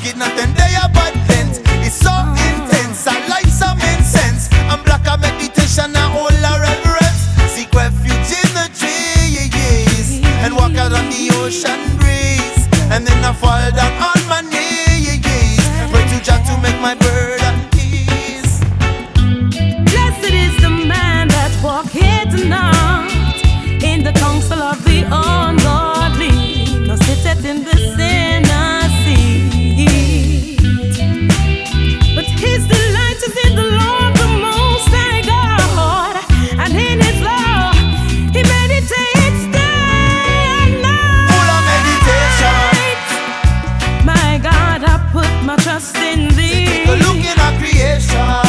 wicked, nothing they are bad things. It's so intense, I like some incense. I'm black, a meditation, I hold a reverence. Seek refuge in the trees and walk out on the ocean breeze. And then I fall down on my knees, pray to Jah to make my burden ease. Blessed is the man that walketh not in the counsel of the ungodly, nor sitteth in the sinner's seat. But his delight is in the law of the Most High God, and in his law he meditates day and night. Full of meditation. My God, I put my trust in thee. Take a look in our creation.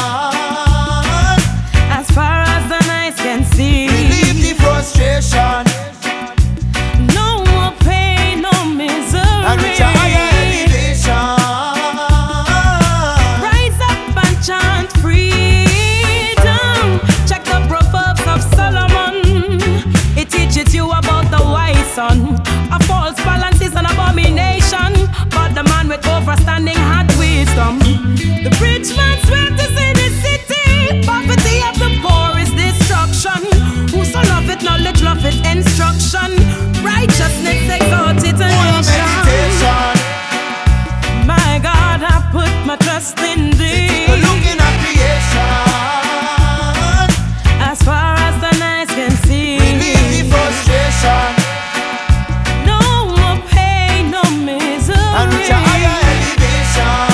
As far as the eyes can see, Relieve the frustration no more pain, no misery. and reach a higher elevation. Rise up and chant freedom. Check the Proverbs of Solomon. It teaches you about the wise son. A false balance is an abomination, but the man with overstanding had wisdom. The rich man's wealth is in his city. Poverty of the poor is destruction. Whoso loveth knowledge, loveth instruction. Righteousness exalted a Full of nation. meditation. My God, I put my trust in thee. Take a look in our creation. As far as the eyes can see, Relieve the frustration no more pain, no misery. and reach a higher elevation.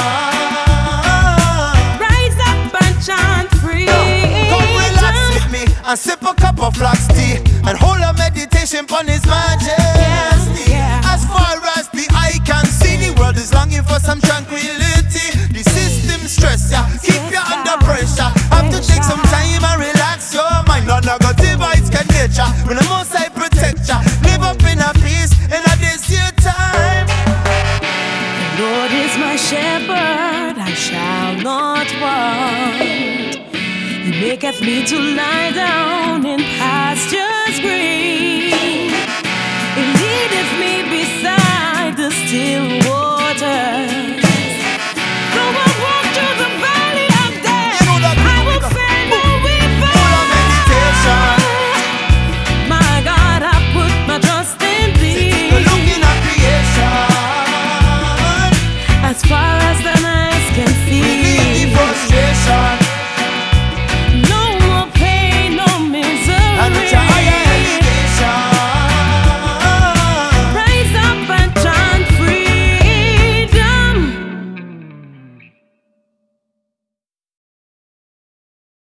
Rise up and chant Come relax freedom. with me and sip a cup of flax tea and hold a meditation upon His majesty. Yeah. As far as the eye can see, the world is longing for some tranquility. The system stress ya, keep you under pressure. Have to take some time and relax your mind. No negative vibes can get ya. When the Most High protect ya, live up in a peace in a this your time. The Lord is my shepherd, I shall not want. He maketh me to lie down in pastures green. He leadeth me beside the still waters.